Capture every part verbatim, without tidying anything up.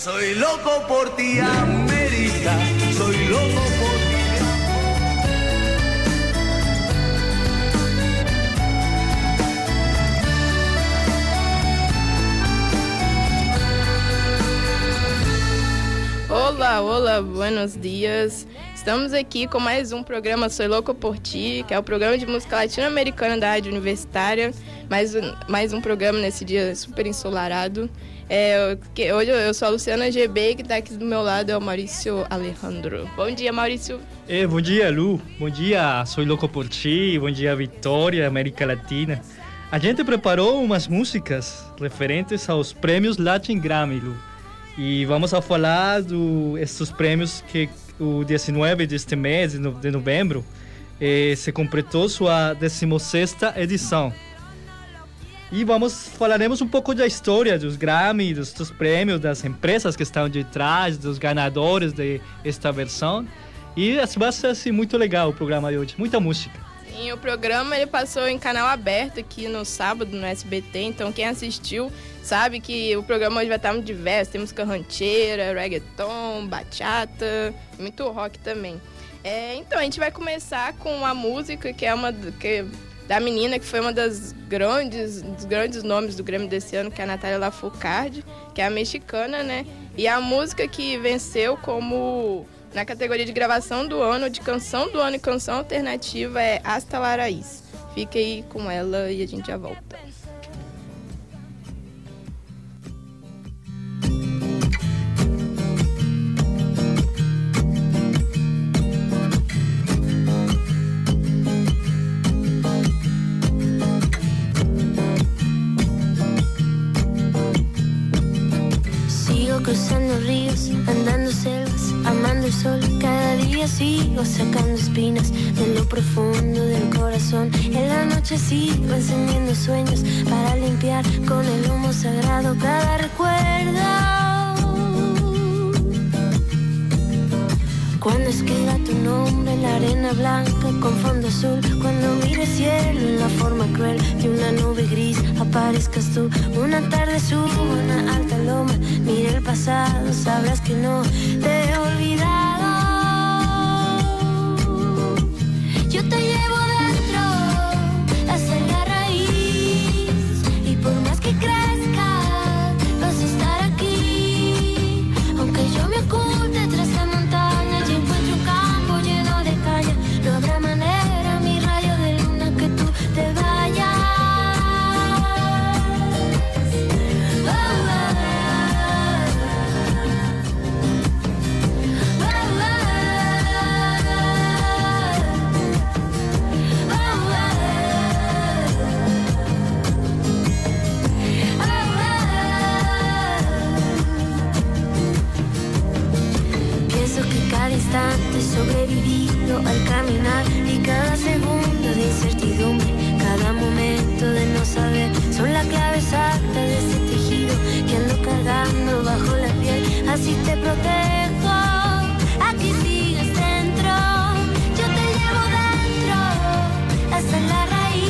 Soy loco por ti, América, soy loco por ti. Olá, olá, buenos dias. Estamos aqui com mais um programa Soy Louco por Ti, que é o programa de música latino-americana da Rádio Universitária. Mais um, mais um programa nesse dia super ensolarado. É, que, hoje eu sou a Luciana G B, que está aqui do meu lado é o Maurício Alejandro. Bom dia, Maurício. É, bom dia, Lu. Bom dia, Soy Louco por Ti. Bom dia, Vitória, América Latina. A gente preparou umas músicas referentes aos prêmios Latin Grammy, Lu. E vamos a falar desses prêmios que o dezenove deste mês, de novembro, eh, se completou sua décima sexta edição. E vamos falaremos um pouco da história dos Grammy, dos, dos prêmios, das empresas que estão de trás, dos ganadores desta versão. E vai ser assim, muito legal o programa de hoje, muita música. Sim, o programa ele passou em canal aberto aqui no sábado no S B T, então quem assistiu sabe que o programa hoje vai estar muito diverso, tem música rancheira, reggaeton, bachata, muito rock também. É, então a gente vai começar com uma música que é uma que, da menina que foi uma das grandes, dos grandes nomes do Grêmio desse ano, que é a Natália Lafourcade, que é a mexicana, né? E a música que venceu como na categoria de gravação do ano, de canção do ano e canção alternativa é Hasta la Raíz. Fique aí com ela e a gente já volta. Cruzando ríos, andando selvas, amando el sol. Cada día sigo sacando espinas de lo profundo del corazón. En la noche sigo encendiendo sueños para limpiar con el humo sagrado cada recuerdo. Cuando escriba tu nombre en la arena blanca con fondo azul, cuando mire el cielo en la forma cruel de una nube gris, aparezcas tú. Una tarde subo a una alta loma, mire el pasado, sabrás que no te he olvidado. Yo te llevo dentro hasta la raíz, y por más que crezca vas a estar aquí. Aunque yo me oculte tras la montaña y encuentre un campo lleno de caña, no habrá manera, mi rayo de luna, que tú te vayas. Oh, oh, cada instante sobrevivido al caminar, y cada segundo de incertidumbre, cada momento de no saber, son la clave exacta de ese tejido que ando cargando bajo la piel. Así te protejo, aquí sigues dentro. Yo te llevo dentro hasta la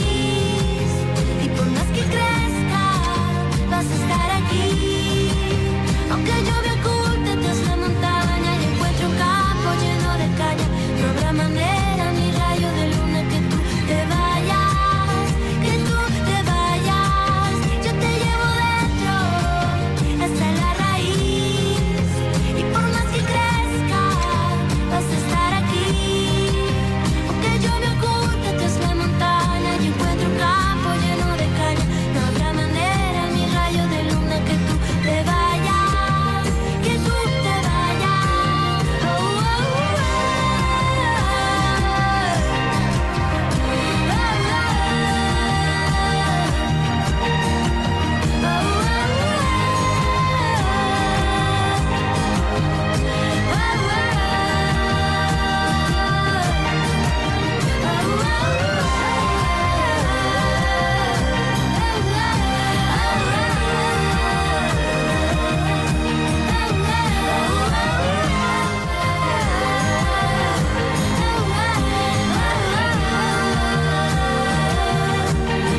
raíz, y por más que crezca vas a estar aquí. Aunque yo me oculte tras la montaña y encuentro un campo lleno de caña, no habrá manera, mi rayo de luna, que tú te vayas, que tú te vayas. Yo te llevo dentro hasta la raíz, y por más que crezca vas a estar aquí. Aunque yo me oculte tras la montaña y encuentro un campo lleno de caña, no habrá manera, mi rayo de luna, que tú te vayas.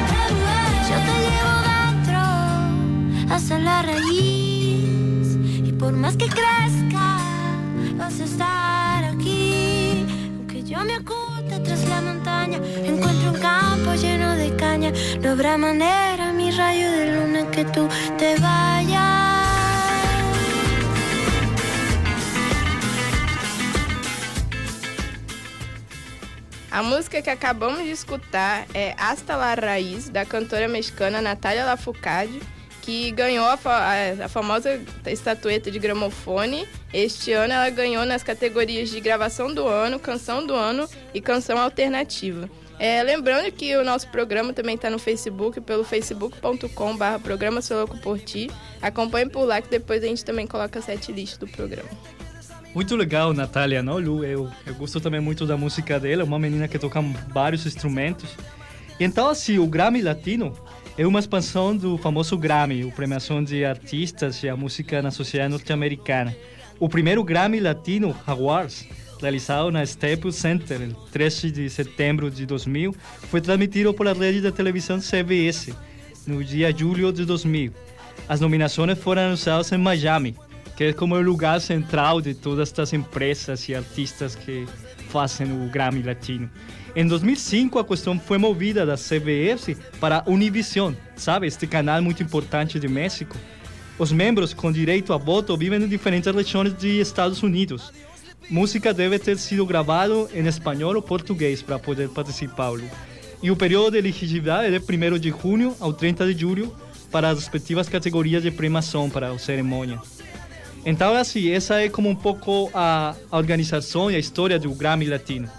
Hasta la raíz, y por más que crezca, vas a estar aquí. Aunque yo me oculte tras la montaña, encuentro un campo lleno de caña. No habrá manera, mi rayo de luna, que tú te vayas. A música que acabamos de escutar é Hasta la Raiz, da cantora mexicana Natália Lafourcade, que ganhou a, fa a famosa estatueta de gramofone. Este ano ela ganhou nas categorias de gravação do ano, canção do ano e canção alternativa. É, lembrando que o nosso programa também está no Facebook, pelo facebook ponto com barra programa Sou Louco por Ti. Acompanhe por lá que depois a gente também coloca a setlist do programa. Muito legal, Natália, não, Lu? Eu, eu gosto também muito da música dela, uma menina que toca vários instrumentos. E então, assim, o Grammy Latino é uma expansão do famoso Grammy, a premiação de artistas e a música na sociedade norte-americana. O primeiro Grammy Latino Awards, realizado na Staples Center, el treze de setembro de dois mil, foi transmitido pela rede de televisão C B S no dia de julho de dois mil. As nominações foram anunciadas em Miami, que é como o lugar central de todas estas empresas e artistas que fazem o Grammy Latino. Em dois mil e cinco, a questão foi movida da C B S para Univision, sabe, este canal muito importante de México. Os membros com direito a voto vivem em diferentes regiões dos Estados Unidos. Música deve ter sido gravada em espanhol ou português para poder participar. E o período de elegibilidade é de primeiro de junho ao trinta de julho para as respectivas categorias de premiação para a cerimônia. Então, assim, essa é como um pouco a, a organização e a história do Grammy Latino.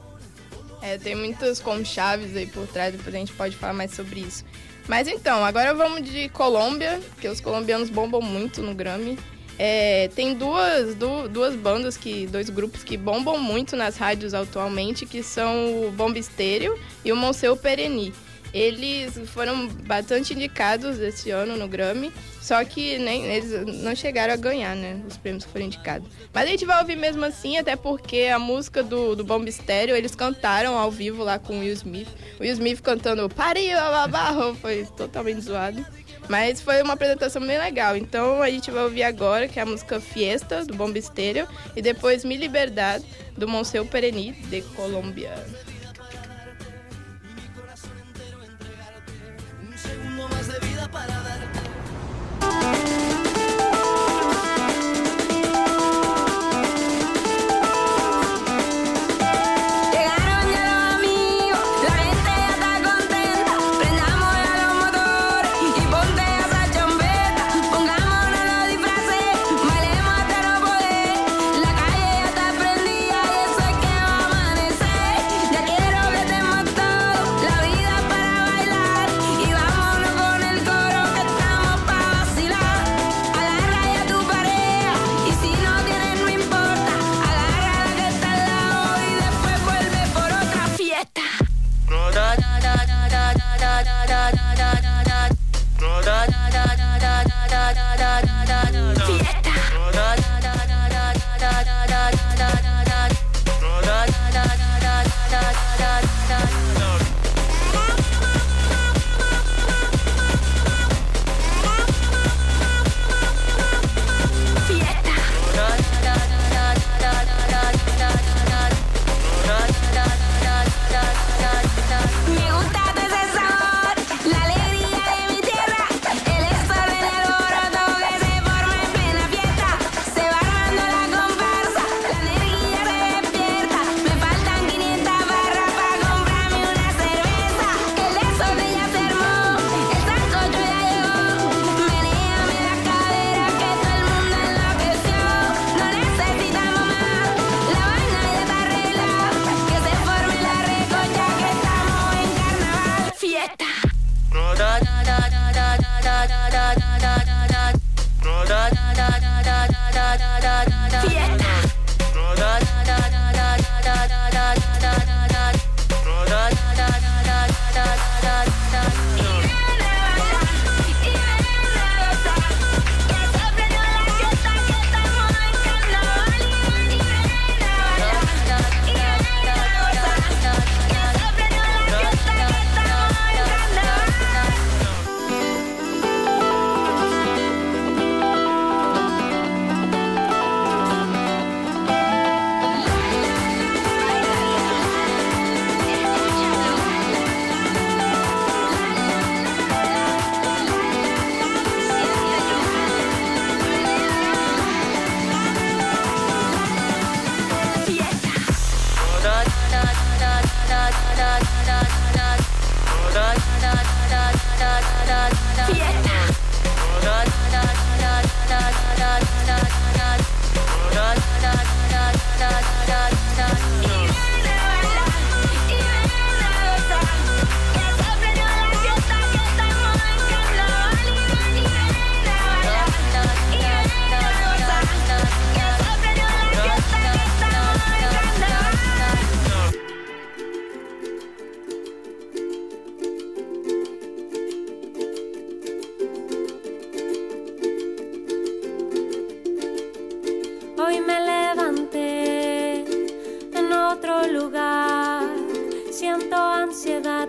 É, tem muitas conchaves aí por trás, depois a gente pode falar mais sobre isso. Mas então, agora vamos de Colômbia, porque os colombianos bombam muito no Grammy. É, tem duas, du, duas bandas, que, dois grupos que bombam muito nas rádios atualmente, que são o Bomba Estéreo e o Monseu Pereni. Eles foram bastante indicados esse ano no Grammy, só que nem, eles não chegaram a ganhar, né, os prêmios que foram indicados. Mas a gente vai ouvir mesmo assim, até porque a música do, do Bomba Estéreo, eles cantaram ao vivo lá com o Will Smith. O Will Smith cantando Pari, babá, foi totalmente zoado. Mas foi uma apresentação bem legal. Então a gente vai ouvir agora, que é a música Fiesta, do Bomba Estéreo, e depois Mi Liberdad, do Monseu Pereni, de Colômbia.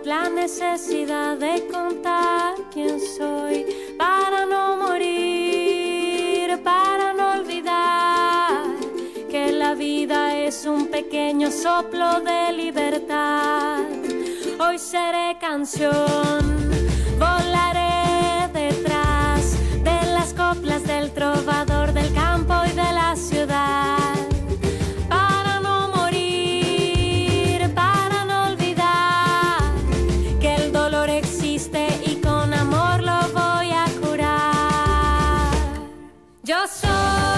la necesidad de contar quién soy para no morir, para no olvidar que la vida es un pequeño soplo de libertad. Hoy seré canción, volaré detrás de las coplas del trovador del campo y de la ciudad. Para no morir, para no olvidar que el dolor existe y con amor lo voy a curar. Yo soy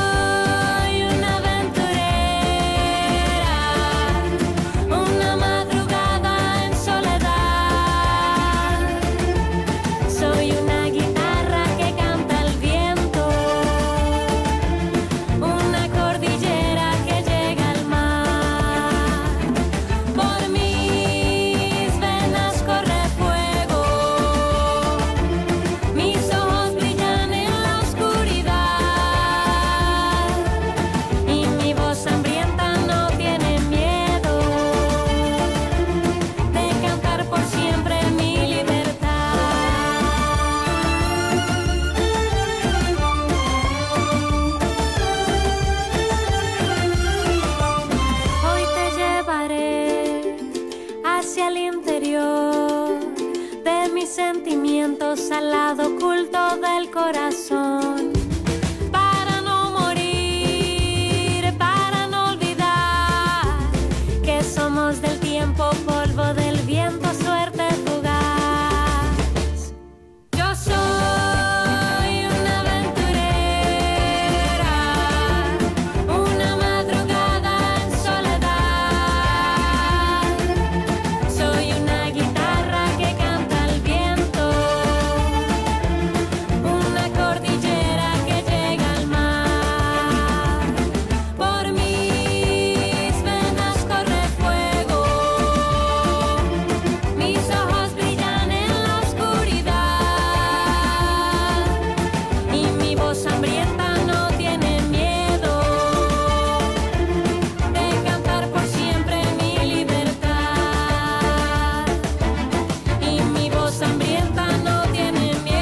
al lado oculto del corazón. Para no morir, para no olvidar que somos del tiempo, polvo del viento, suerte fugaz. Yo soy una aventurera, una madrugada en soledad. Soy una guitarra que canta al viento, cordillera que llega al mar. Por mis venas corre fuego, mis ojos brillan en la oscuridad y mi voz hambrienta no tiene miedo de cantar por siempre mi libertad. Y mi voz hambrienta no tiene miedo.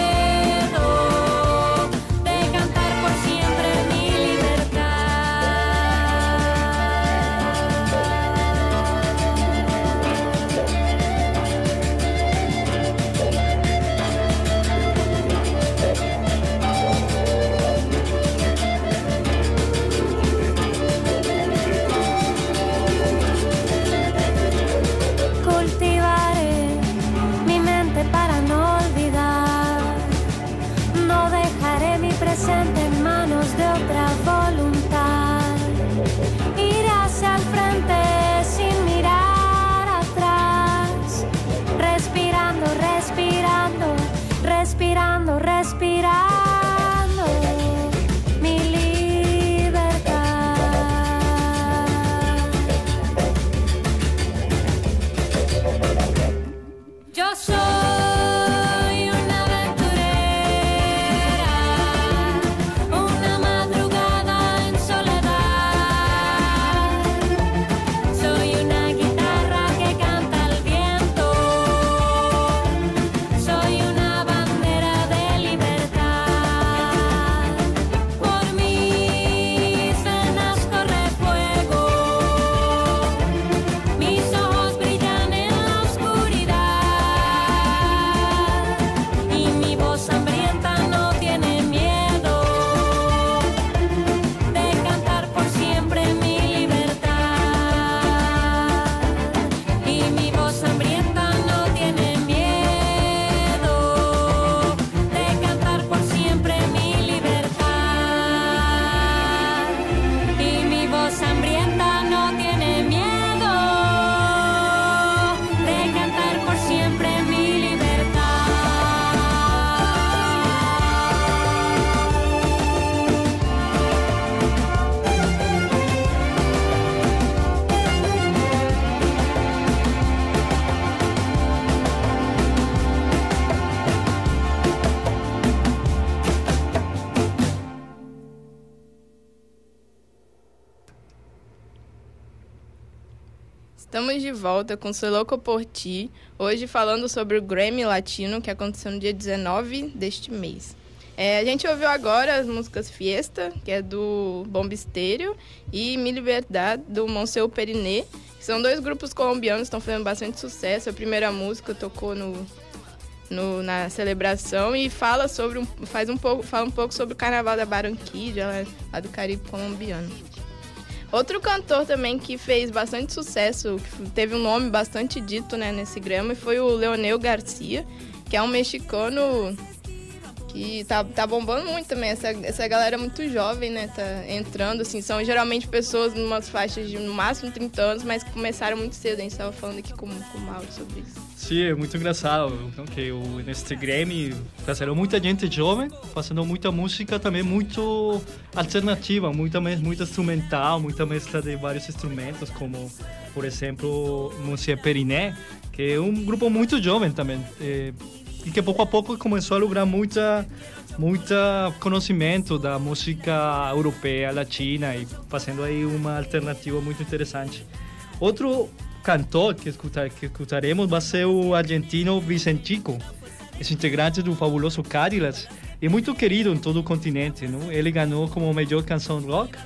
Cultivaré mi mente para no olvidar. No dejaré mi presente en manos de otra voluntad. Iré hacia el frente sin mirar atrás. Respirando, respirando, respirando, respirando mi libertad. Yo soy una aventurera, una madrugada en soledad. Soy una guitarra que canta al viento, soy una bandera de libertad. Estamos de volta com Soy Louco por Ti, hoje falando sobre o Grammy Latino, que aconteceu no dia dezenove deste mês. É, a gente ouviu agora as músicas Fiesta, que é do Bomba Estéreo, e Mi Liberdad, do Monsieur Periné, que são dois grupos colombianos que estão fazendo bastante sucesso. A primeira música tocou no, no, na celebração e fala, sobre um, faz um pouco, fala um pouco sobre o Carnaval da Barranquilla, lá, lá do Caribe colombiano. Outro cantor também que fez bastante sucesso, que teve um nome bastante dito, né, nesse Grammy, foi o Leonel Garcia, que é um mexicano que tá, tá bombando muito também. Essa, essa galera muito jovem, né, tá entrando, assim, são geralmente pessoas numas faixas de no máximo trinta anos, mas que começaram muito cedo. A gente estava falando aqui com, com o Mauro sobre isso. Sim, é muito engraçado, que neste Grammy fizeram muita gente jovem, fazendo muita música também muito alternativa, muita, muita instrumental, muita mescla de vários instrumentos, como, por exemplo, Monsieur Periné, que é um grupo muito jovem também, é, e que pouco a pouco começou a lograr muita, muita conhecimento da música europeia, latina, e fazendo aí uma alternativa muito interessante. Outro cantor que, escutar, que escutaremos vai ser o argentino Vicentico, esse integrante do fabuloso Cadillacs, e muito querido em todo o continente, não? Ele ganhou como melhor canção rock,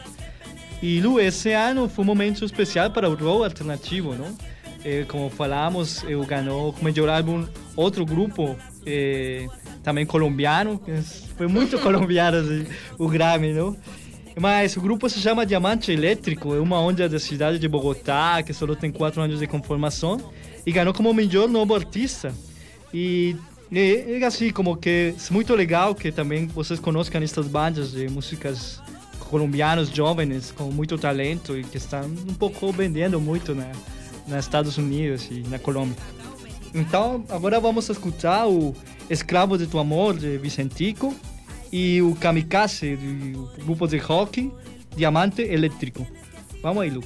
e Lu, esse ano foi um momento especial para o rock alternativo, não? Eh, como falamos, ele ganhou como melhor álbum outro grupo, eh, também colombiano, foi muito colombiano assim, o Grammy, não? Mas o grupo se chama Diamante Elétrico, é uma onda da cidade de Bogotá, que só tem quatro anos de conformação, e ganhou como melhor novo artista. E é, é assim, como que é muito legal que também vocês conozcam estas bandas de músicas colombianos jovens com muito talento e que estão um pouco vendendo muito na, nos Estados Unidos e na Colômbia. Então, agora vamos escutar o Escravo de Tu Amor, de Vicentico, e o Kamikaze, do grupo de rock Diamante Elétrico. Vamos aí, Lu.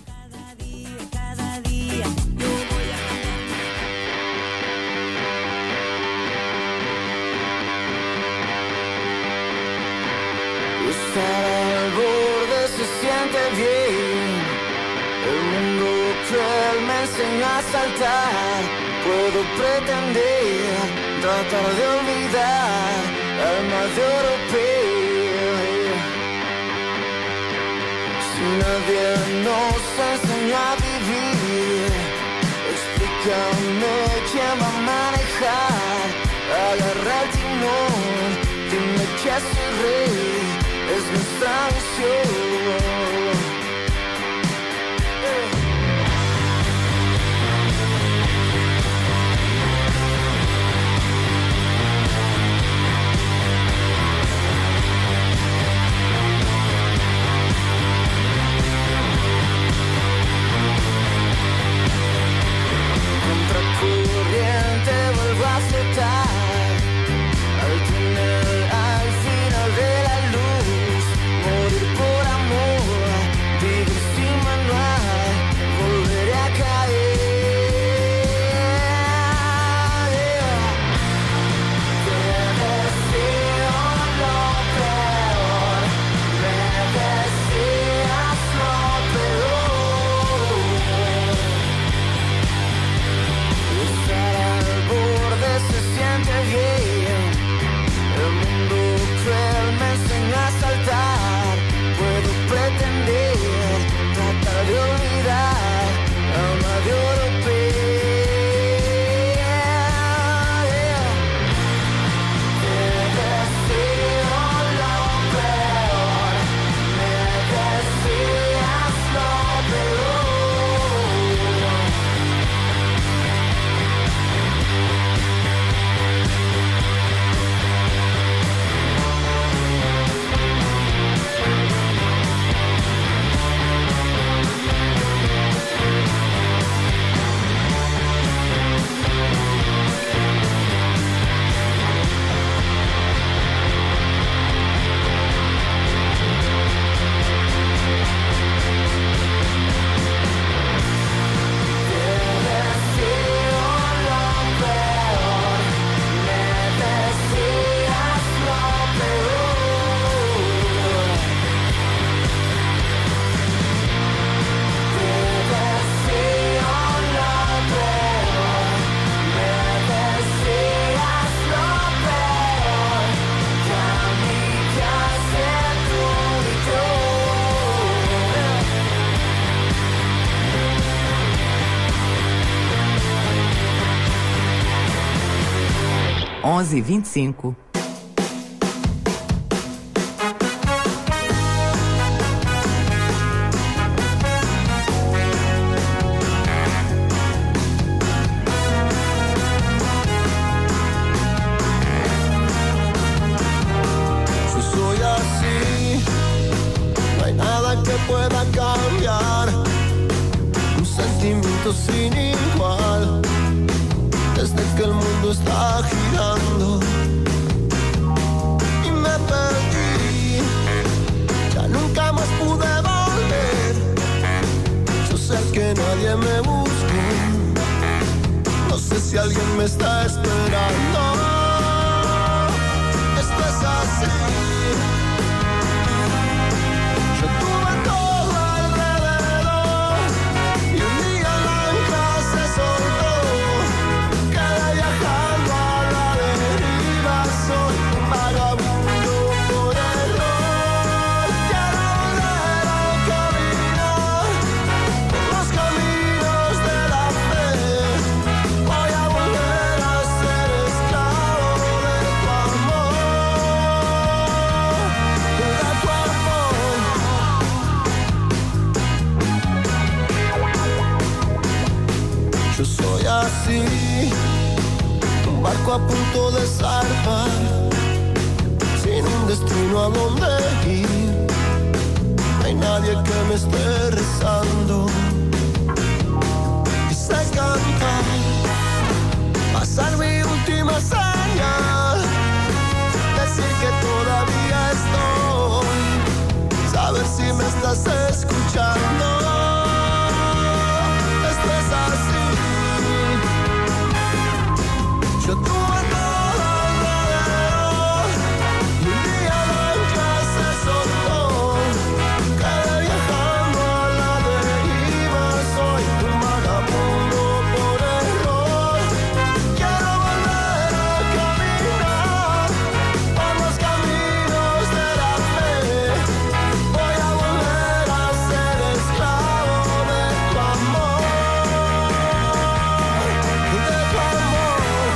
Estar al borde se siente bien. El mundo cruel me enseñó a saltar. Puedo pretender tratar de olvidar alma de europeo. Si nadie nos enseñó a vivir, explícame quién va a manejar. Agarra el timón, dime que soy rey, es nuestra misión. Vuelvo a aceptar al túnel, al final de la luz, morir por amor. onze, vinte e cinco. Pueda cambiar un sentimiento sin igual desde que el mundo está girando y me perdí, ya nunca más pude volver. Yo sé que nadie me busca, no sé si alguien me está esperando. Esto es así. Así, un barco a punto de zarpar, sin un destino a donde ir. No hay nadie que me esté rezando. Y sé cantar, pasar mi última señal, decir que todavía estoy, saber si me estás escuchando. Esto es así. Yo tuve todo alrededor y un día la ancla se soltó. Quedé viajando a la deriva, soy un vagabundo por error. Quiero volver a caminar por los caminos de la fe. Voy a volver a ser esclavo de tu amor, de tu amor.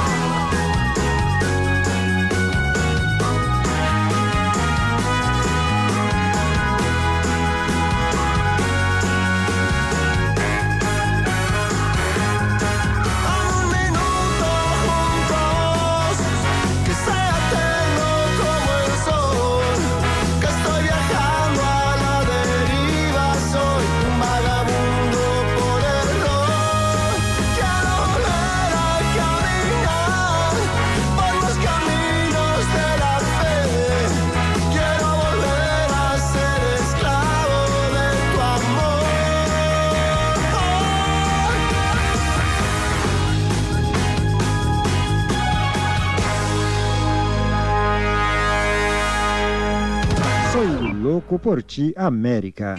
Soy louco por ti, América.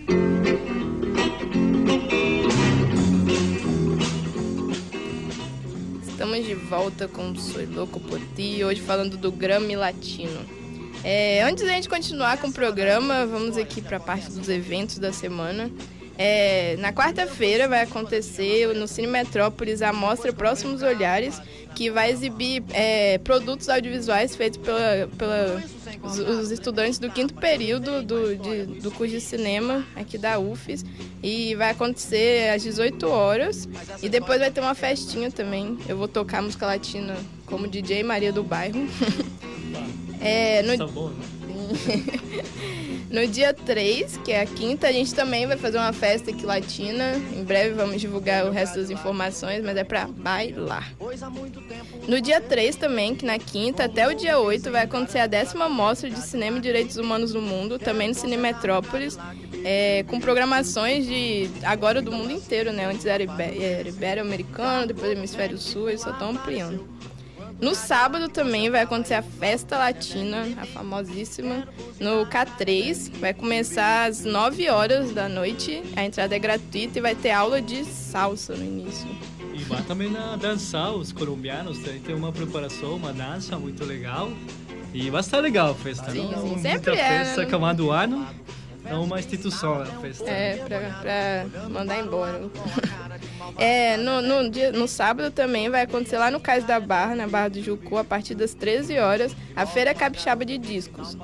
Estamos de volta com Soy Louco por Ti, hoje falando do Grammy Latino. É, antes da gente continuar com o programa, vamos aqui para a parte dos eventos da semana. É, na quarta-feira vai acontecer no Cine Metrópolis a mostra Próximos Olhares, que vai exibir é, produtos audiovisuais feitos pela, pela os, os estudantes do quinto período do, de, do curso de cinema aqui da U F E S. E vai acontecer às dezoito horas. E depois vai ter uma festinha também. Eu vou tocar música latina como D J Maria do Bairro. é, no... Tá bom, né? No dia três, que é a quinta, a gente também vai fazer uma festa aqui latina. Em breve vamos divulgar o resto das informações, mas é pra bailar. No dia três também, que na quinta, até o dia oito, vai acontecer a décima mostra de cinema e direitos humanos no mundo, também no Cine Metrópolis, é, com programações de agora do mundo inteiro, né? Antes era ibero-americano, depois hemisfério sul, eles só estão ampliando. No sábado também vai acontecer a Festa Latina, a famosíssima, no K três. Vai começar às nove horas da noite, a entrada é gratuita e vai ter aula de salsa no início. E vai também a dançar, os colombianos também tem uma preparação, uma dança muito legal. E vai estar legal a festa, sim, não? Sim, Muita sempre festa, é. Né? acabando o ano, é uma instituição a festa. É, pra, pra mandar embora. É, no, no, dia, no sábado também vai acontecer lá no Cais da Barra, na Barra do Jucu, a partir das treze horas, a Feira Capixaba de Discos.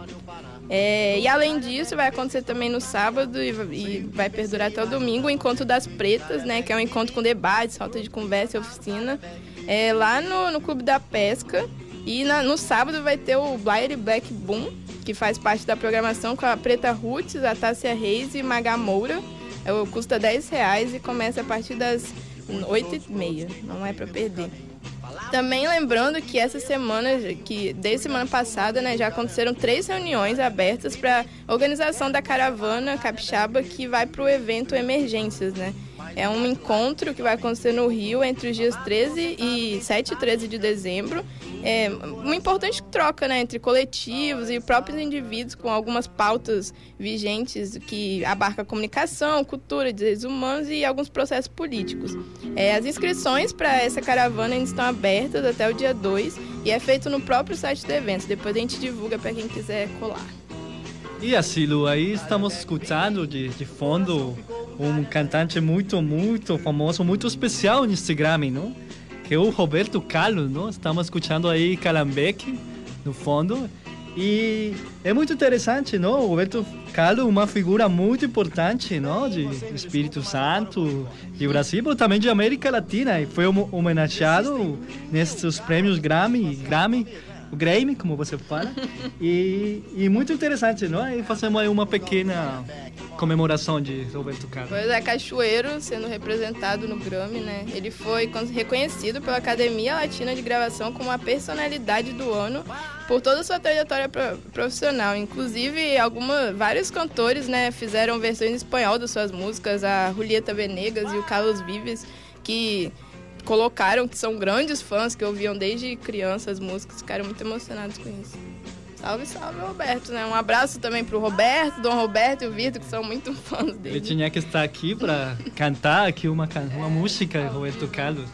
É, e além disso, vai acontecer também no sábado e, e vai perdurar até o domingo o Encontro das Pretas, né, que é um encontro com debates, falta de conversa e oficina, é, lá no, no Clube da Pesca. E na, no sábado vai ter o Blair Black Boom, que faz parte da programação com a Preta Roots, a Tássia Reis e Maga Moura. É, custa dez reais e começa a partir das oito e meia, não é para perder. Também lembrando que essa semana, que desde semana passada, né, já aconteceram três reuniões abertas para organização da caravana capixaba que vai para o evento Emergências, né? É um encontro que vai acontecer no Rio entre os dias treze e sete e treze de dezembro. É uma importante troca, né, entre coletivos e próprios indivíduos com algumas pautas vigentes que abarcam comunicação, cultura, direitos humanos e alguns processos políticos. É, as inscrições para essa caravana ainda estão abertas até o dia dois e é feito no próprio site do evento. Depois a gente divulga para quem quiser colar. E assim, Lu, aí estamos escutando de, de fundo um cantante muito, muito famoso, muito especial no Instagram, não? Que é o Roberto Carlos, não? Estamos escutando aí Calhambeque no fundo. E é muito interessante, não? O Roberto Carlos é uma figura muito importante, não? De Espírito Santo, de Brasil, mas também de América Latina. E foi homenageado nesses prêmios Grammy, Grammy, o Grammy, como você fala. E, e muito interessante, não? E fazemos aí uma pequena comemoração de Roberto Carlos. Pois é, Cachoeiro sendo representado no Grammy, né? Ele foi reconhecido pela Academia Latina de Gravação como a personalidade do ano por toda a sua trajetória profissional. Inclusive, alguma, vários cantores, né, fizeram versões em espanhol das suas músicas, a Julieta Venegas e o Carlos Vives, que colocaram que são grandes fãs, que ouviam desde criança as músicas, ficaram muito emocionados com isso. Salve, salve, Roberto, né? Um abraço também pro Roberto, Dom Roberto e o Vitor, que são muito fãs dele. Ele tinha que estar aqui para cantar aqui uma, uma música, Roberto Carlos.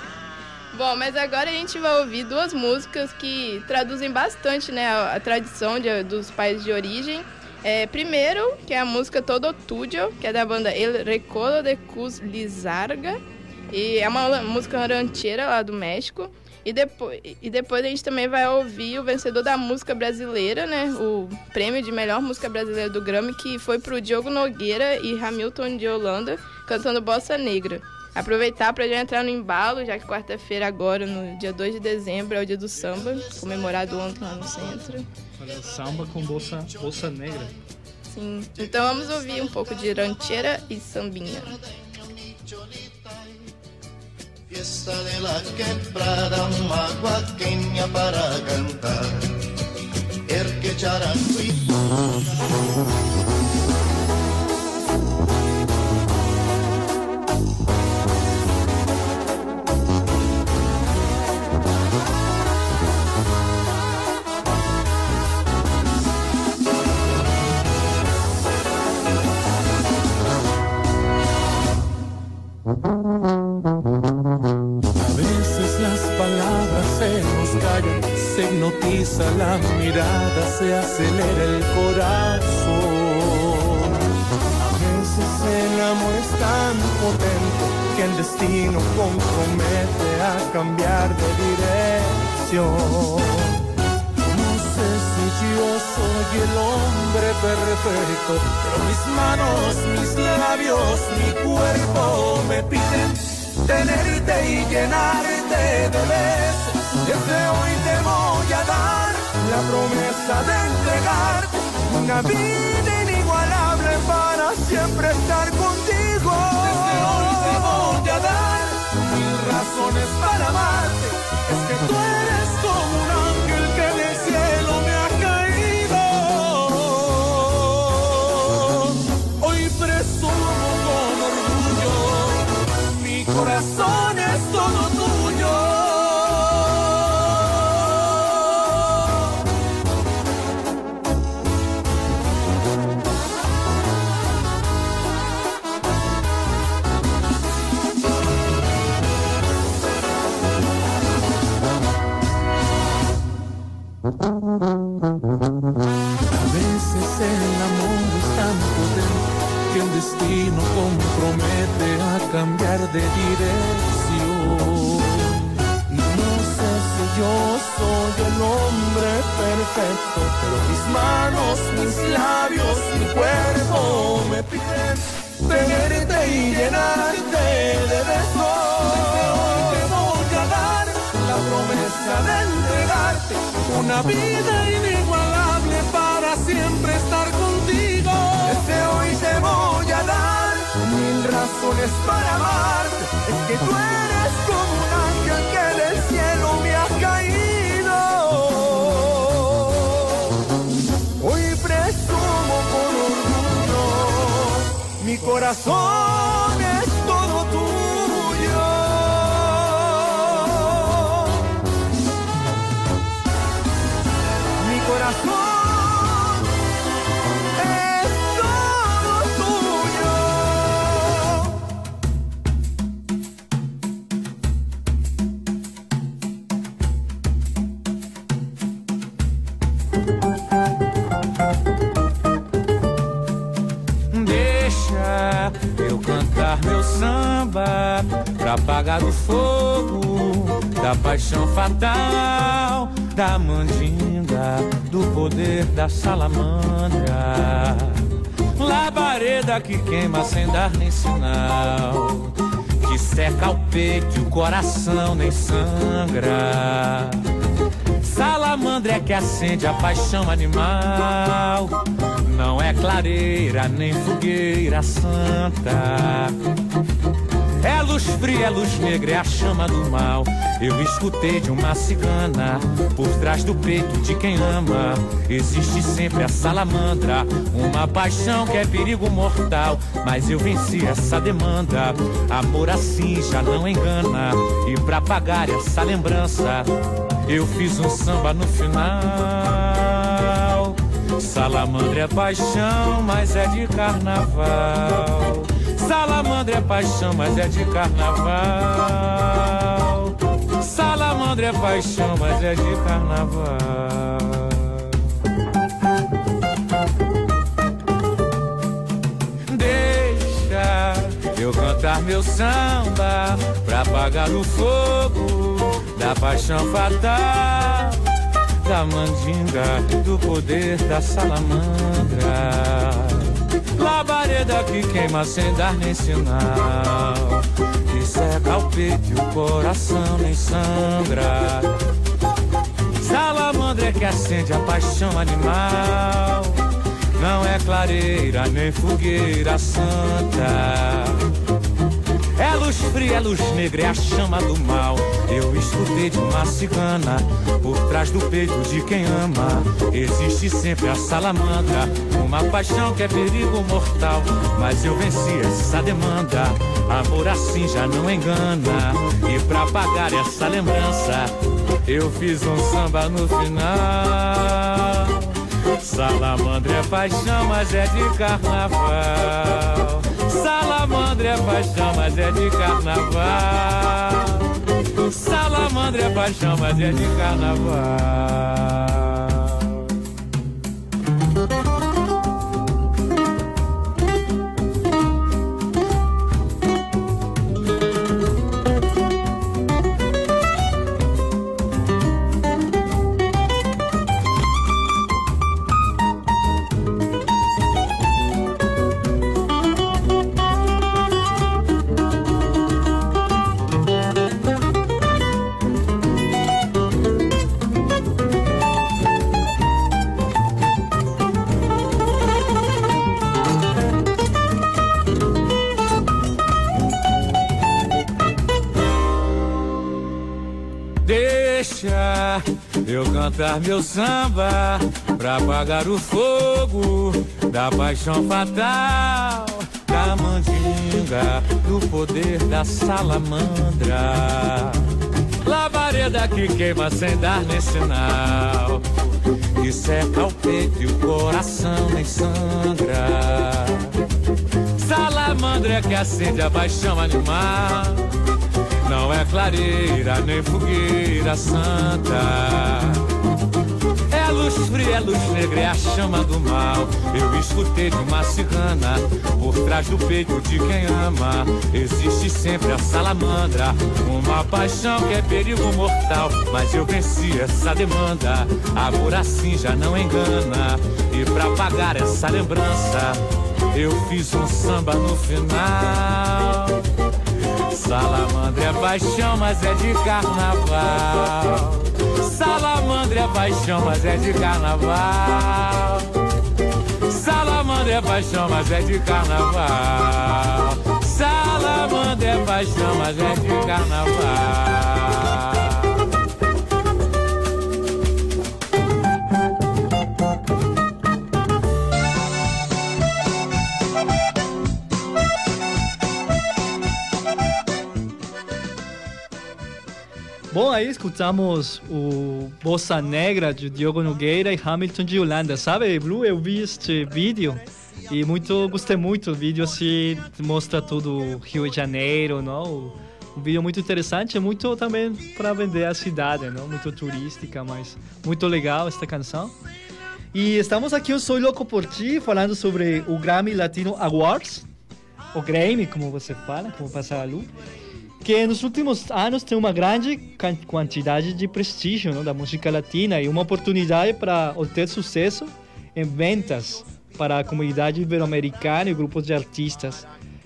Bom, mas agora a gente vai ouvir duas músicas que traduzem bastante, né, a, a tradição de, dos países de origem. É, primeiro, que é a música Todo Tuyo, que é da banda El Recodo de Cruz Lizarga. E é uma música rancheira lá do México. E depois, e depois a gente também vai ouvir o vencedor da música brasileira, né? O prêmio de melhor música brasileira do Grammy, que foi pro Diogo Nogueira e Hamilton de Holanda, cantando Bossa Negra. Aproveitar para já entrar no embalo, já que quarta-feira agora, no dia dois de dezembro, é o dia do samba, comemorado ontem lá no centro. Olha, samba com bolsa, bolsa negra. Sim, então vamos ouvir um pouco de rancheira e sambinha. Fiesta de la quebrada, uma guaqueña para cantar. El que charango y se hipnotiza la mirada, se acelera el corazón. A veces el amor es tan potente que el destino compromete a cambiar de dirección. No sé si yo soy el hombre perfecto, pero mis manos, mis labios, mi cuerpo me piden tenerte y llenarte de besos. Desde hoy te voy a dar la promesa de entregarte una vida inigualable para siempre estar contigo. Desde hoy te voy a dar mil razones para amarte. Es que tú eres como un ángel que del cielo me ha caído. Hoy presumo con orgullo, mi corazón es todo tuyo. A veces el amor es tan potente que el destino compromete a cambiar de dirección. No sé si yo soy el hombre perfecto, pero mis manos, mis labios, mi cuerpo me piden tenerte y llenarte de besos. Te voy a dar la promesa de entregarte una vida inigualable para siempre estar contigo. Desde hoy te voy a dar mil razones para amarte. Es que tú eres como un ángel que del cielo me ha caído. Hoy presumo con orgullo, mi corazón es todo tuyo. Mi corazón es todo tuyo. Deixa eu cantar meu samba pra apagar o fogo da paixão fatal, da mandinga, do poder da salamandra, labareda que queima sem dar nem sinal, que seca o peito e o coração nem sangra. Salamandra é que acende a paixão animal, não é clareira nem fogueira santa. É luz fria, é luz negra, é a chama do mal. Eu escutei de uma cigana, por trás do peito de quem ama existe sempre a salamandra, uma paixão que é perigo mortal. Mas eu venci essa demanda, amor assim já não engana. E pra pagar essa lembrança eu fiz um samba no final. Salamandra é paixão, mas é de carnaval. Salamandra é paixão, mas é de carnaval. Salamandra é paixão, mas é de carnaval. Deixa eu cantar meu samba pra apagar o fogo da paixão fatal, da mandinga, do poder da salamandra, labareda que queima sem dar nem sinal, que seca o peito e o coração nem sangra. Salamandra é que acende a paixão animal, não é clareira nem fogueira santa. É luz fria, é luz negra, é a chama do mal. Eu escutei de uma cigana, por trás do peito de quem ama existe sempre a salamandra, uma paixão que é perigo mortal. Mas eu venci essa demanda, amor assim já não engana. E pra pagar essa lembrança eu fiz um samba no final. Salamandra é paixão, mas é de carnaval. Salamandra é paixão, mas é de carnaval. Salamandra é paixão, mas é de carnaval. Deixa eu cantar meu samba pra apagar o fogo da paixão fatal, da mandinga, do poder da salamandra, labareda que queima sem dar nem sinal, que seca o peito e o coração nem sangra. Salamandra é que acende a paixão animal, não é clareira nem fogueira santa. É É lustre, é luz negra, é a chama do mal. Eu escutei de uma cigana, por trás do peito de quem ama existe sempre a salamandra, uma paixão que é perigo mortal. Mas eu venci essa demanda, amor assim já não engana. E pra pagar essa lembrança, eu fiz um samba no final. Salamandra é paixão, mas é de carnaval. Salamandra é paixão, mas é de carnaval. Salamandra é paixão, mas é de carnaval. Salamandra é paixão, mas é de carnaval. Bom, aí escutamos o Bossa Negra de Diogo Nogueira e Hamilton de Holanda. Sabe, Blue, eu vi este vídeo e muito, gostei muito. O vídeo assim mostra todo o Rio de Janeiro, não? Um vídeo muito interessante, muito também para vender a cidade, não? Muito turística, mas muito legal esta canção. E estamos aqui, eu sou louco por ti, falando sobre o Grammy Latino Awards, o Grammy, como você fala, como passa a Lu, que nos últimos anos tem uma grande quantidade de prestígio, não, da música latina e uma oportunidade para obter sucesso em vendas para a comunidade ibero-americana e grupos de artistas.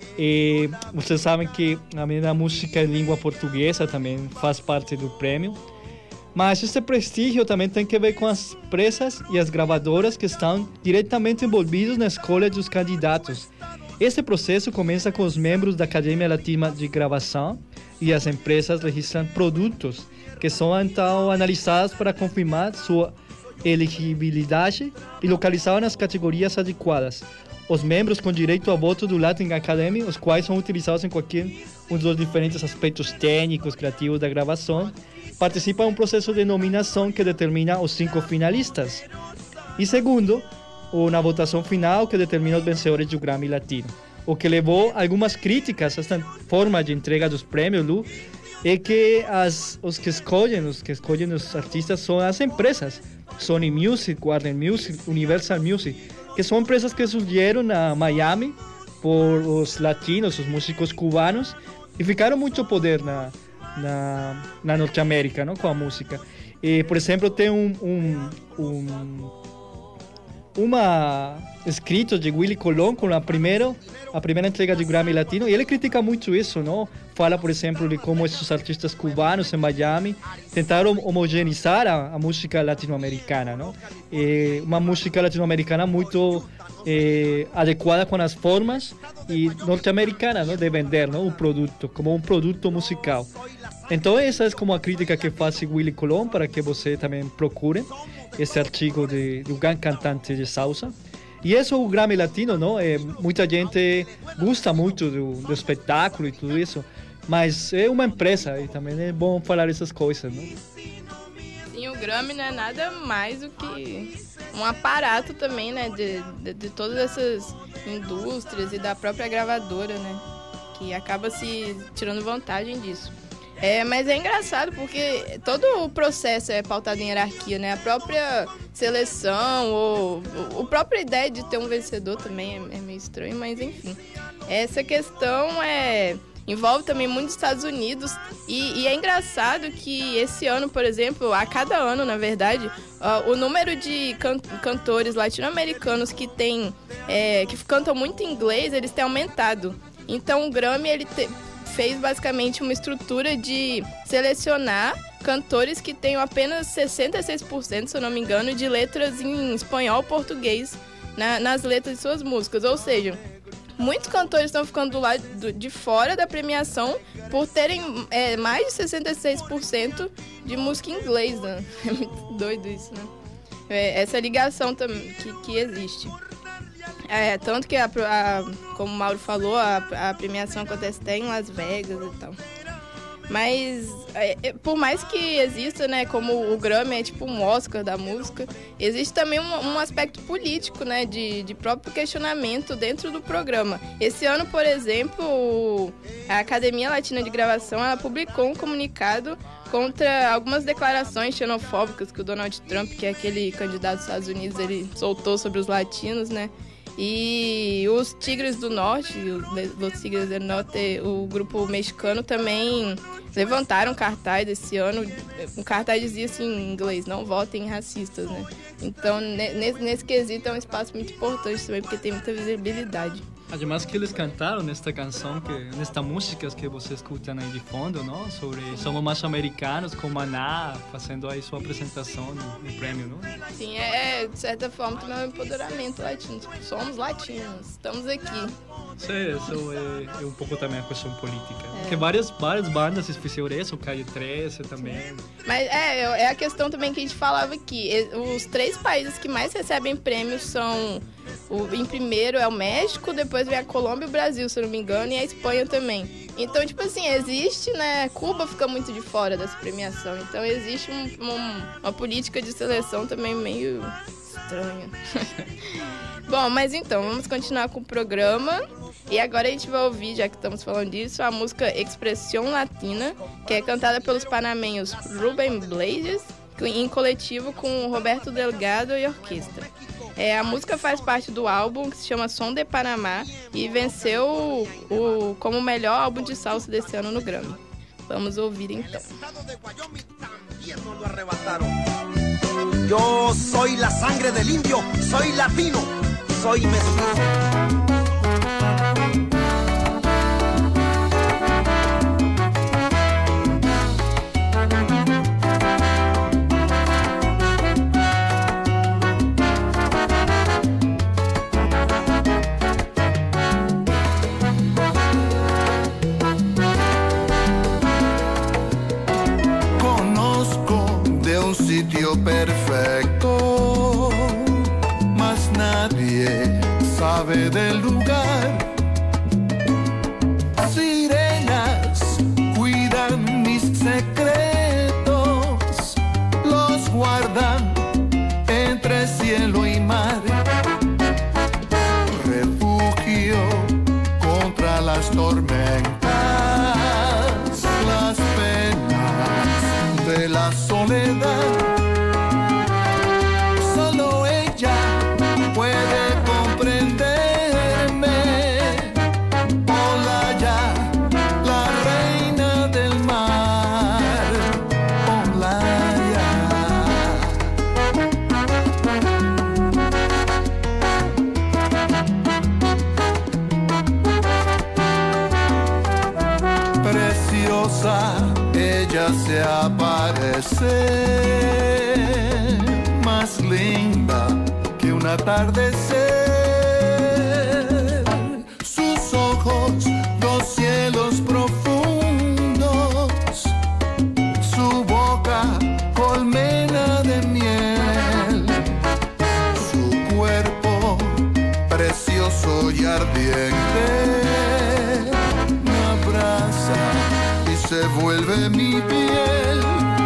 E vocês sabem que a minha música em língua portuguesa também faz parte do prêmio. Mas esse prestígio também tem que ver com as empresas e as gravadoras que estão diretamente envolvidas na escolha dos candidatos. Esse processo começa com os membros da Academia Latina de Gravação e as empresas registram produtos que são então analisados para confirmar sua elegibilidade e localizados nas categorias adequadas. Os membros com direito a voto do Latin Academy, os quais são utilizados em qualquer um dos diferentes aspectos técnicos, criativos da gravação, participam em um processo de nominação que determina os cinco finalistas. E segundo, na votação final que determina os vencedores do Grammy Latino. O que levou algumas críticas a esta forma de entrega dos prêmios, Lu, é que as, os que escolhem, os que escolhem os artistas são as empresas. Sony Music, Warner Music, Universal Music, que são empresas que surgiram na Miami por os latinos, os músicos cubanos, e ficaram muito poder na, na, na Norte-América, não, com a música. E, por exemplo, tem um... um, um uma escrito de Willie Colón com a primeira a primeira entrega de Grammy Latino, e ele critica muito isso, não? Fala, por exemplo, de como esses artistas cubanos em Miami tentaram homogeneizar a, a música latino-americana, não? E uma música latino-americana muito eh, adequada com as formas e norte-americana, não? De vender, não? Um produto, como um produto musical. Então essa é como a crítica que faz Willie Colón, para que você também procure esse artigo de, de um grande cantante de salsa. E isso é o Grammy Latino, não? É, muita gente gosta muito do, do espetáculo e tudo isso, mas é uma empresa e também é bom falar essas coisas, não? Sim, o Grammy não é nada mais do que um aparato também, né, de, de, de todas essas indústrias e da própria gravadora, né, que acaba se tirando vantagem disso. É, mas é engraçado porque todo o processo é pautado em hierarquia, né? A própria seleção, ou a própria ideia de ter um vencedor também é, é meio estranho, mas enfim. Essa questão é, envolve também muitos Estados Unidos e, e é engraçado que esse ano, por exemplo, a cada ano, na verdade, uh, o número de can- cantores latino-americanos que, tem, é, que cantam muito inglês, eles têm aumentado. Então o Grammy, ele te, fez basicamente uma estrutura de selecionar cantores que tenham apenas sessenta e seis por cento, se eu não me engano, de letras em espanhol e português na, nas letras de suas músicas. Ou seja, muitos cantores estão ficando do lado do, de fora da premiação por terem é, mais de sessenta e seis por cento de música em inglês, né? É muito doido isso, né? É, essa ligação também que, que existe. É, tanto que, a, a, como o Mauro falou, a, a premiação acontece até em Las Vegas e tal. Mas, é, por mais que exista, né, como o Grammy é tipo um Oscar da música, existe também um, um aspecto político, né, de, de próprio questionamento dentro do programa. Esse ano, por exemplo, a Academia Latina de Gravação, ela publicou um comunicado contra algumas declarações xenofóbicas que o Donald Trump, que é aquele candidato dos Estados Unidos, ele soltou sobre os latinos, né? E os Tigres do Norte, os Tigres do Norte, o grupo mexicano também levantaram cartaz esse ano. Um cartaz dizia assim em inglês, não votem racistas, né? Então, nesse, nesse quesito é um espaço muito importante também, porque tem muita visibilidade. Además que eles cantaram nesta canção, que, nesta música que você escuta aí de fundo, não? Sobre Somos Mais Americanos, com Maná, fazendo aí sua apresentação no, no prêmio, não? Sim, é, de certa forma também é um empoderamento latino. Somos latinos, estamos aqui. Sim, isso é, é um pouco também a questão política. É. Porque várias, várias bandas fizeram isso, o Calle treze também. Sim. Mas é, é a questão também que a gente falava aqui. Os três países que mais recebem prêmios são... O, em primeiro é o México, depois vem a Colômbia e o Brasil, se eu não me engano, e a Espanha também. Então, tipo assim, existe, né? Cuba fica muito de fora dessa premiação. Então, existe um, um, uma política de seleção também meio estranha. Bom, mas então, vamos continuar com o programa. E agora a gente vai ouvir, já que estamos falando disso, a música Expresión Latina, que é cantada pelos panamenhos Rubén Blades, em coletivo com Roberto Delgado e orquestra. É, a música faz parte do álbum que se chama Som de Panamá e venceu o, o, como o melhor álbum de salsa desse ano no Grammy. Vamos ouvir então. Yo soy la sangre del indio, soy latino, soy mestizo. Sitio perfecto, mas nadie sabe del lugar. Sirenas cuidan mis secretos, los guardan entre cielo y mar. Refugio contra las tormentas, las penas de la soledad. Solo ella puede comprenderme. Hola ya, la reina del mar. Hola ya. Preciosa, ella se aparece, más linda que un atardecer. Sus ojos, dos cielos profundos, su boca, colmena de miel, su cuerpo, precioso y ardiente, me abraza y se vuelve mi piel.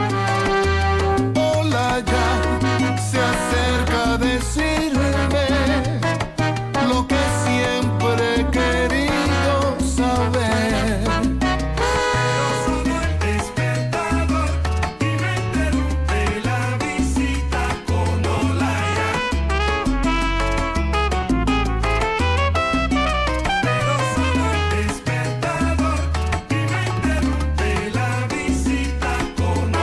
Hola ya, se acerca a decirme lo que siempre he querido saber. Pero sonó el despertador y me interrumpe la visita con Olaya. Pero sonó el despertador y me interrumpe la visita con Olaya.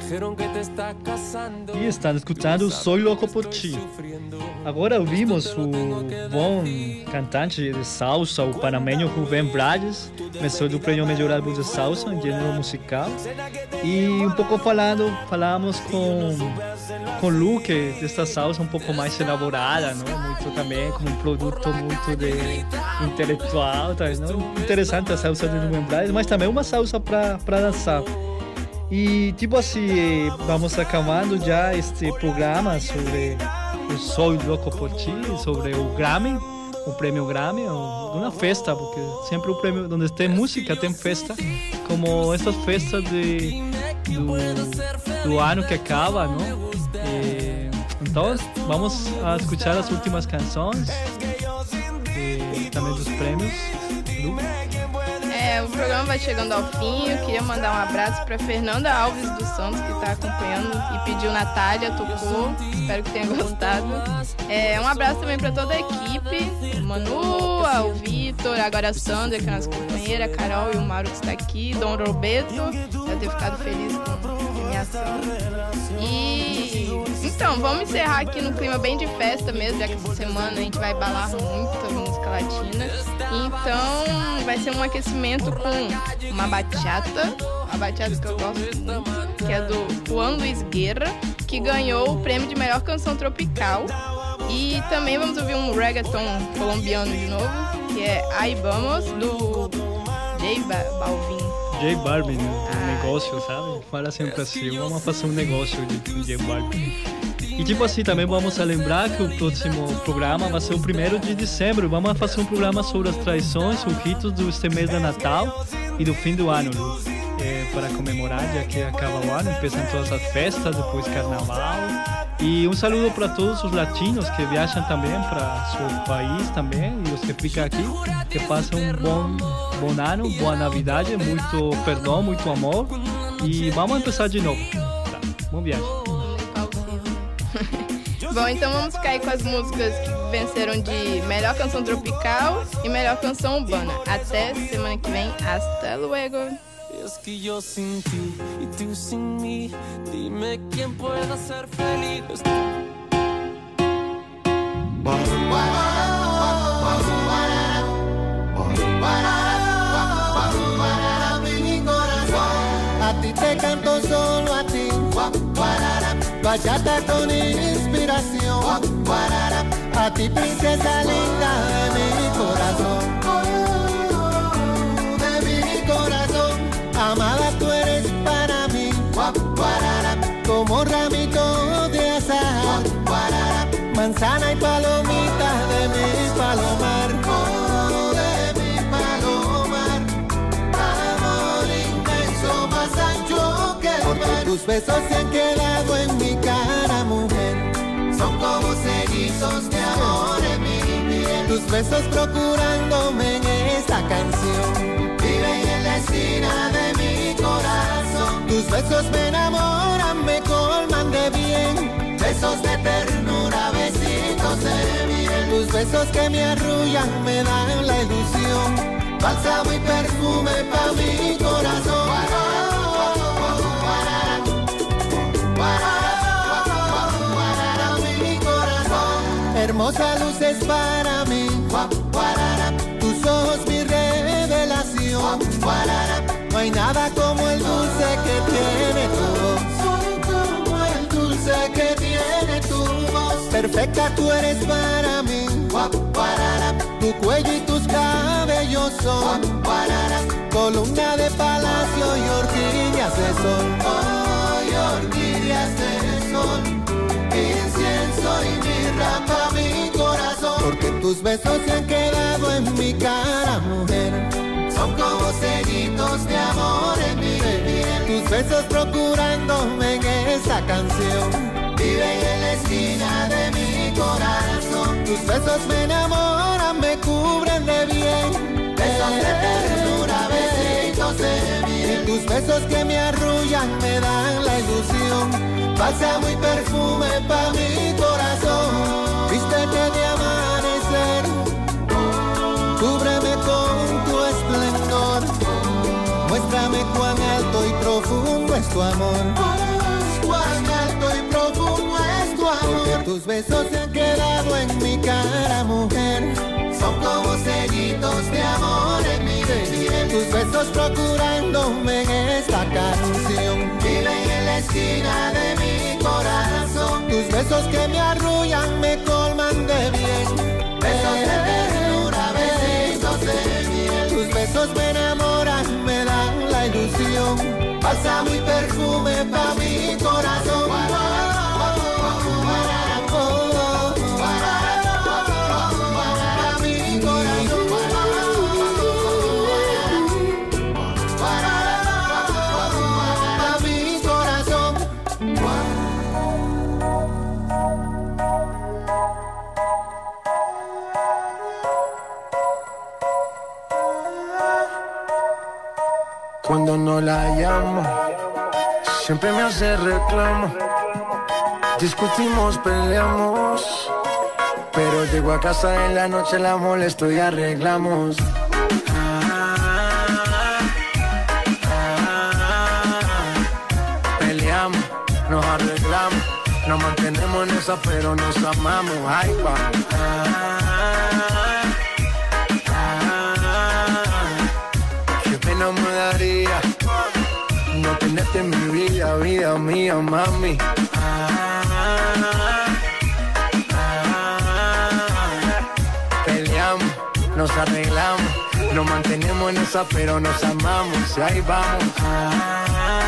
E estão escutando Soy Louco por Ti. Agora ouvimos o bom cantante de salsa, o panameño Rubén Blades, vencedor do Prêmio Melhor Álbum de Salsa em gênero musical. E um pouco falando, falamos com com o Luque desta salsa um pouco mais elaborada, não? Muito também como um produto muito de intelectual, tá? Não? Interessante a salsa de Rubén Blades, mas também uma salsa para para dançar. E tipo assim, vamos acabando já este programa sobre o Soy Louco por Ti, sobre o Grammy, o prêmio Grammy, uma festa, porque sempre o prêmio, onde tem música, tem festa, como essas festas de, do, do ano que acaba, não? E, então, vamos a escuchar as últimas canções e também dos prêmios. É, o programa vai chegando ao fim. Eu queria mandar um abraço para Fernanda Alves dos Santos, que está acompanhando e pediu Natália, tocou. Espero que tenha gostado. É, um abraço também para toda a equipe, o Manu, o Vitor, agora a Sandra, que é a nossa companheira, a Carol e o Mauro, que está aqui, Dom Roberto, eu ter ficado feliz com a premiação. E então, vamos encerrar aqui no clima bem de festa mesmo, já que essa semana a gente vai balar muito a música latina. Então, vai ser um aquecimento com uma bachata, uma bachata que eu gosto muito, que é do Juan Luis Guerra, que ganhou o prêmio de melhor canção tropical. E também vamos ouvir um reggaeton colombiano de novo, que é Aí Vamos, do J Balvin. J Balvin, um negócio, sabe? Fala sempre assim, vamos fazer um negócio de J Balvin. E tipo assim, também vamos a lembrar que o próximo programa vai ser o primeiro de dezembro. Vamos fazer um programa sobre as tradições, os ritos deste mês de Natal e do fim do ano, é, para comemorar, já que acaba o ano, começam todas as festas, depois Carnaval. E um saludo para todos os latinos que viajam também para seu país também, e os que ficam aqui, que passam um bom, bom ano, boa Navidade, muito perdão, muito amor. E vamos começar de novo. Tá, bom viagem. Bom, então vamos ficar aí com as músicas que venceram de melhor canção tropical e melhor canção urbana. Até semana que vem. Hasta luego. Es que yo sin ti y tú sin mí, dime quién pueda ser feliz. A ti te canto solo a ti, bachata con inspiración. A ti princesa linda de mi corazón. Amada, tú eres para mí como ramito de azahar, manzana y palomita de mi palomar, oh, de mi palomar, amor inmenso más ancho que el mar. Porque tus besos se han quedado en mi cara, mujer, son como sellizos de amor en mi piel. Tus besos procurándome en esta canción viven en la esquina de mi corazón. Tus besos me enamoran, me colman de bien. Besos de ternura, besitos de miel. Tus besos que me arrullan, me dan la ilusión. Bálsamo y perfume pa' mi corazón. Hermosa luz es para mí, tus ojos mi revelación. No hay nada como el dulce que tiene tu voz, como el dulce que tiene tu voz. Perfecta tú eres para mí, tu cuello y tus cabellos son columna de palacio y orquídeas de sol. Oh, y orquídeas de sol, incienso y mirra pa' mi corazón. Porque tus besos se han quedado en mi cara, mujer, son como sellitos de amor en mi piel. Tus besos procurándome en esa canción viven en la esquina de mi corazón. Tus besos me enamoran, me cubren de bien. Besos de ternura, besitos de miel. Y tus besos que me arrullan, me dan la ilusión. Bálsamo y perfume pa' mi corazón. Vístete de amanecer, cúbreme con tu esplendor. Muéstrame cuán alto y profundo es tu amor. Tus besos se han quedado en mi cara, mujer. Son como sellitos de amor en mi piel. Tus besos procurándome en esta canción. Viven en la esquina de mi corazón. Tus besos que me arrullan, me colman de bien. Besos de ternura, besitos de miel. Tus besos me enamoran, me dan la ilusión. Bálsamo y perfume pa' mi corazón. Cuando no la llamo, siempre me hace reclamo. Discutimos, peleamos, pero llego a casa en la noche, la molesto y arreglamos. Peleamos, nos arreglamos, nos mantenemos en esa, pero nos amamos. Ay, vamos. No me daría no tenerte en mi vida, vida mía, mami. Ah, ah, peleamos, nos arreglamos, nos mantenemos en esa, pero nos amamos y ahí vamos. Ah,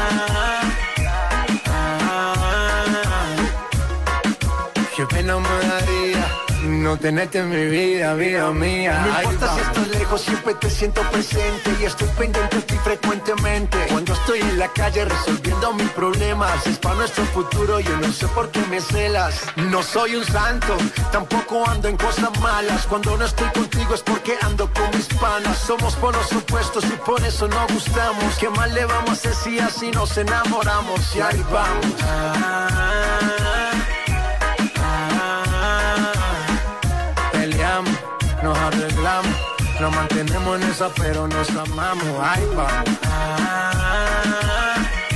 ah, qué pena me daría no tenerte en mi vida, vida mía. No importa si estás lejos, siempre te siento presente y estoy pendiente de ti frecuentemente. Cuando estoy en la calle resolviendo mis problemas, es para nuestro futuro, yo no sé por qué me celas. No soy un santo, tampoco ando en cosas malas. Cuando no estoy contigo es porque ando con mis panas. Somos polos opuestos y por eso no gustamos. ¿Qué mal le vamos a hacer si así nos enamoramos? Y ahí vamos. Ah, nos arreglamos, nos mantenemos en esa, pero nos amamos. Ay, vamos. Ah,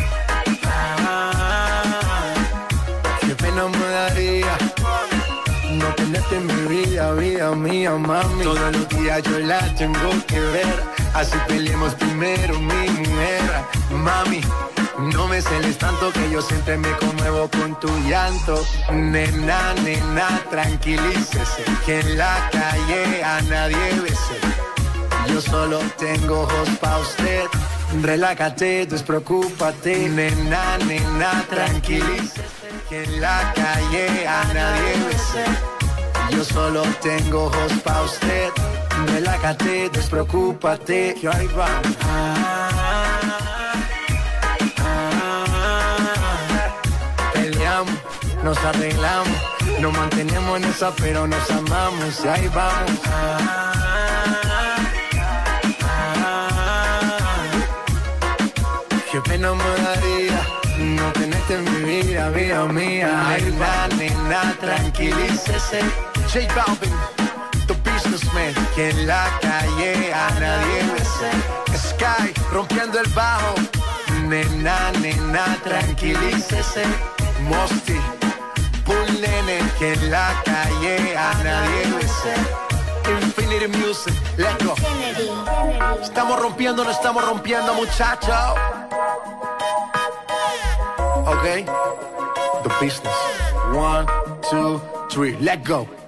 ah, qué pena me daría no tenerte en mi vida, vida mía, mami. Todos los días yo la tengo que ver, así peleemos primero, mi mujer. Mami, no me celes tanto que yo siempre me conmuevo con tu llanto. Nena, nena, tranquilícese, que en la calle a nadie bese. Yo solo tengo ojos pa' usted. Relájate, despreocúpate. Nena, nena, tranquilícese, que en la calle a nadie bese. Yo solo tengo ojos pa' usted. Relájate, despreocúpate, que ahí vamos. Nos arreglamos, nos mantenemos en esa, pero nos amamos y ahí vamos. Ah, ah, qué pena me daría no tenerte en mi vida, vida mía. Ay, va, nena, tranquilícese. J Balvin, the businessman, que en la calle a nadie bese. Sky, rompiendo el bajo. Nena, nena, tranquilícese. Mosty, Bull Nene, que en la calle a nadie bese. Infinity Music, let's go. Estamos rompiendo, no estamos rompiendo, muchachos. Ok, the business. One, two, three, let's go.